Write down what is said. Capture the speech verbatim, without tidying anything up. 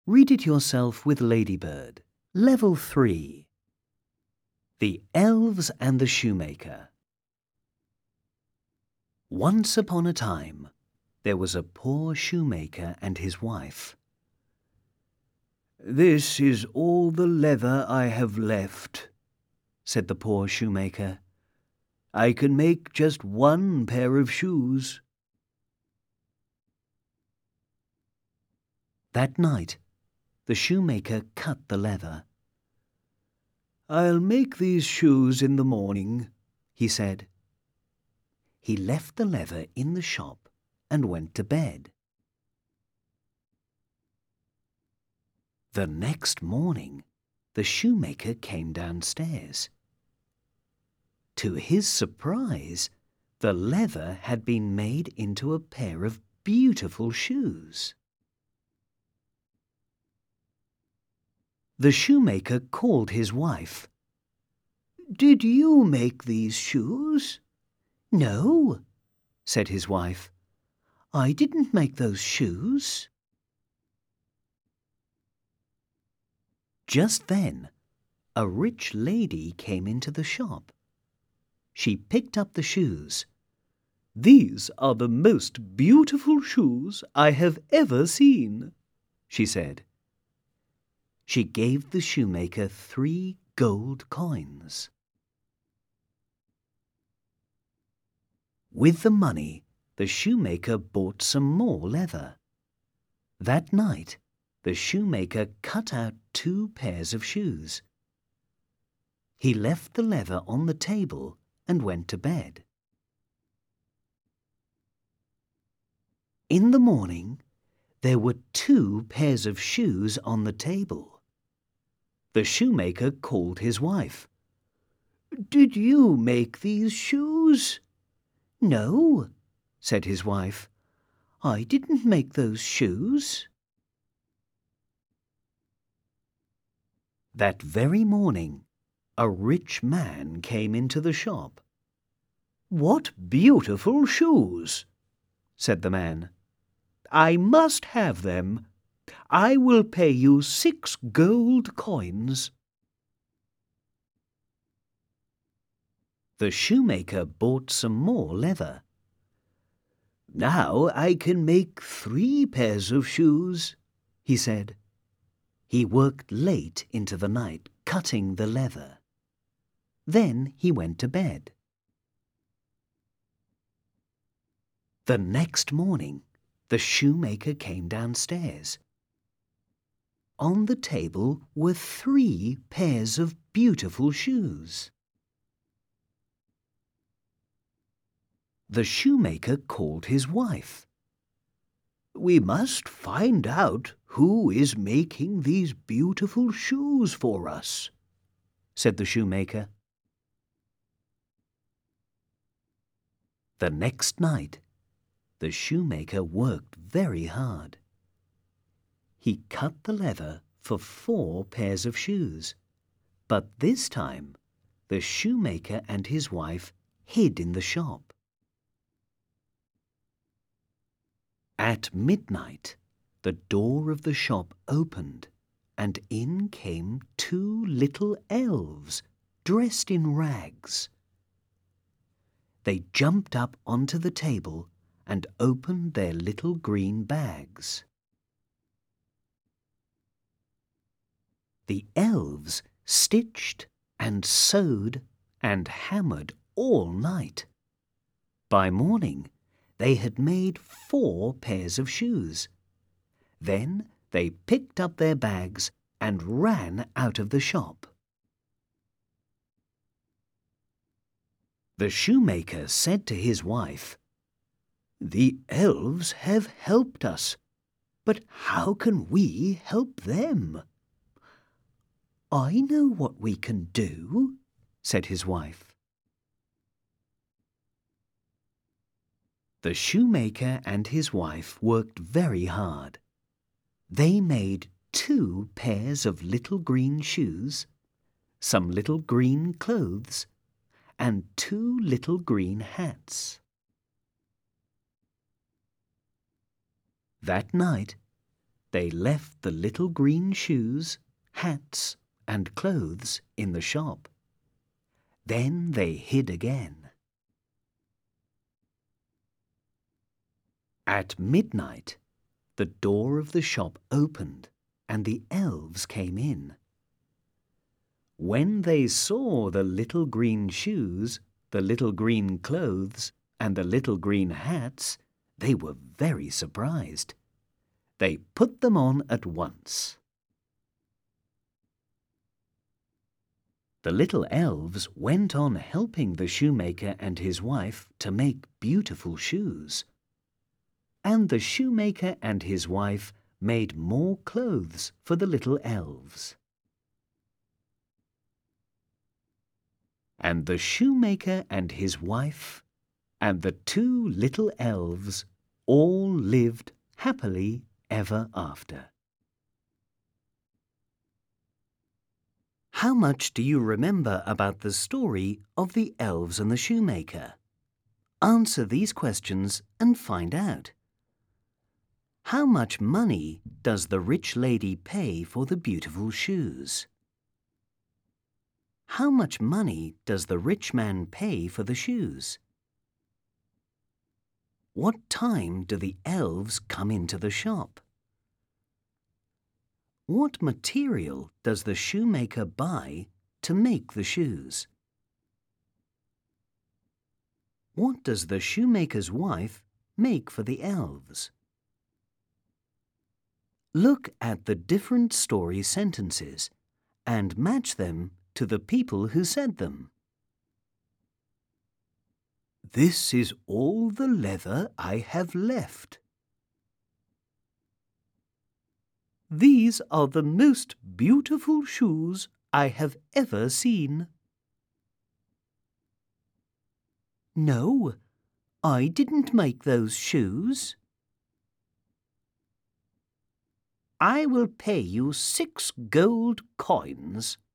Read it yourself with Ladybird. Level three. The Elves and the Shoemaker. Once upon a time, there was a poor shoemaker and his wife. "This is all the leather I have left," said the poor shoemaker. "I can make just one pair of shoes." That night, the shoemaker cut the leather. "I'll make these shoes in the morning," he said. He left the leather in the shop and went to bed. The next morning, the shoemaker came downstairs. To his surprise, the leather had been made into a pair of beautiful shoes. The shoemaker called his wife. "Did you make these shoes?" "No," said his wife. "I didn't make those shoes." Just then, a rich lady came into the shop. She picked up the shoes. "These are the most beautiful shoes I have ever seen," she said. She gave the shoemaker three gold coins. With the money, the shoemaker bought some more leather. That night, the shoemaker cut out two pairs of shoes. He left the leather on the table and went to bed. In the morning, there were two pairs of shoes on the table. The shoemaker called his wife. "Did you make these shoes?" "No," said his wife. "I didn't make those shoes." That very morning, a rich man came into the shop. "What beautiful shoes!" said the man. "I must have them. I will pay you six gold coins." The shoemaker bought some more leather. "Now I can make three pairs of shoes," he said. He worked late into the night, cutting the leather. Then he went to bed. The next morning, the shoemaker came downstairs. On the table were three pairs of beautiful shoes. The shoemaker called his wife. "We must find out who is making these beautiful shoes for us," said the shoemaker. The next night, the shoemaker worked very hard. He cut the leather for four pairs of shoes, but this time the shoemaker and his wife hid in the shop. At midnight, the door of the shop opened, and in came two little elves dressed in rags. They jumped up onto the table and opened their little green bags. The elves stitched and sewed and hammered all night. By morning, they had made four pairs of shoes. Then they picked up their bags and ran out of the shop. The shoemaker said to his wife, "The elves have helped us, but how can we help them?" "I know what we can do," said his wife. The shoemaker and his wife worked very hard. They made two pairs of little green shoes, some little green clothes, and two little green hats. That night, They left the little green shoes, hats, and clothes in the shop. Then they hid again. At midnight, the door of the shop opened and the elves came in. When they saw the little green shoes, the little green clothes, and the little green hats, they were very surprised. They put them on at once. The little elves went on helping the shoemaker and his wife to make beautiful shoes. And the shoemaker and his wife made more clothes for the little elves. And the shoemaker and his wife and the two little elves all lived happily ever after. How much do you remember about the story of the elves and the shoemaker? Answer these questions and find out. How much money does the rich lady pay for the beautiful shoes? How much money does the rich man pay for the shoes? What time do the elves come into the shop? What material does the shoemaker buy to make the shoes? What does the shoemaker's wife make for the elves? Look at the different story sentences and match them to the people who said them. This is all the leather I have left. These are the most beautiful shoes I have ever seen. No, I didn't make those shoes. I will pay you six gold coins